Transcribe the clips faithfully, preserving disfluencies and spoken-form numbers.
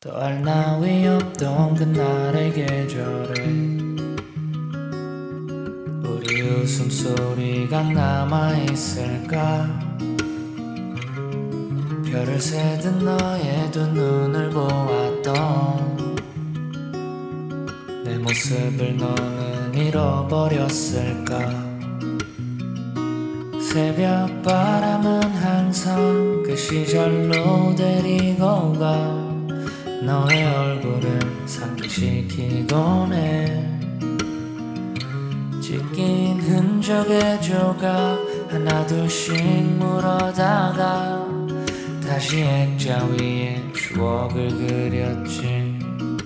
또 알 나위 없던 그날의 계절에 우리 웃음소리가 남아있을까. 별을 세든 너의 두 눈을 보았던 내 모습을 너는 잃어버렸을까. 새벽 바람은 항상 그 시절로 데리고 가 너의 얼굴을 상기시키곤 해. 찢긴 흔적의 조각 하나둘씩 물어다가 다시 액자 위에 추억을 그렸지.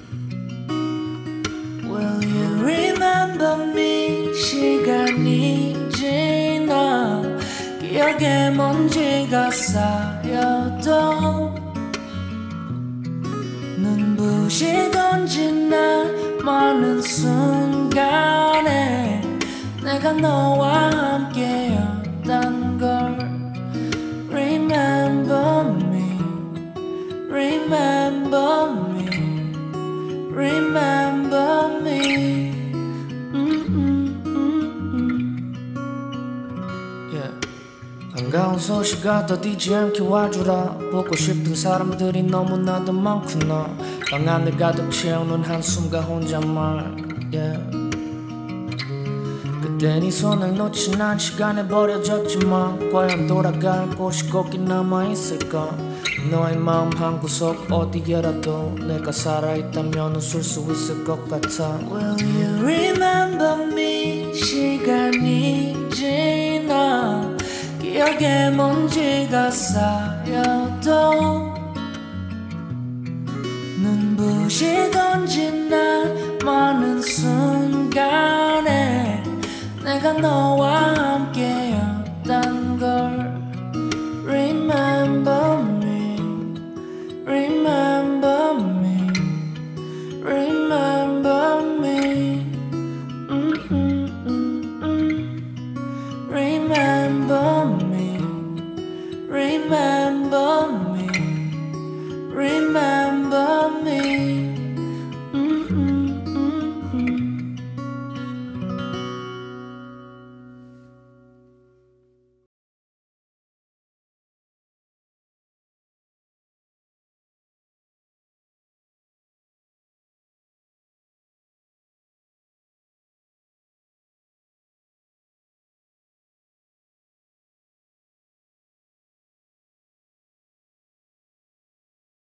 Will you remember me? 시간이 지나 기억에 먼지가 쌓여도 눈부시던 지난 많은 순간에 내가 너와 함께였단 걸. Remember me, remember me, remember me. Yeah. 반가운 소식아 더디지 않게 와주라. 보고 싶은 사람들이 너무나도 많구나. 방 안을 가득 채우는 한숨과 혼잣말. Yeah. 그때 네 손을 놓친 난 시간에 버려졌지만 과연 돌아갈 곳이 거기 남아있을까. 너의 마음 한구석 어디에라도 내가 살아있다면 웃을 수 있을 것 같아. Will you remember me? 시간이 지나 기억에 먼지가 쌓여도 눈부시던 지난 많은 순간에 내가 너와 함께였단 걸. Remember me, remember me, remember me. Mm-mm-mm-mm. Remember me, remember me, remember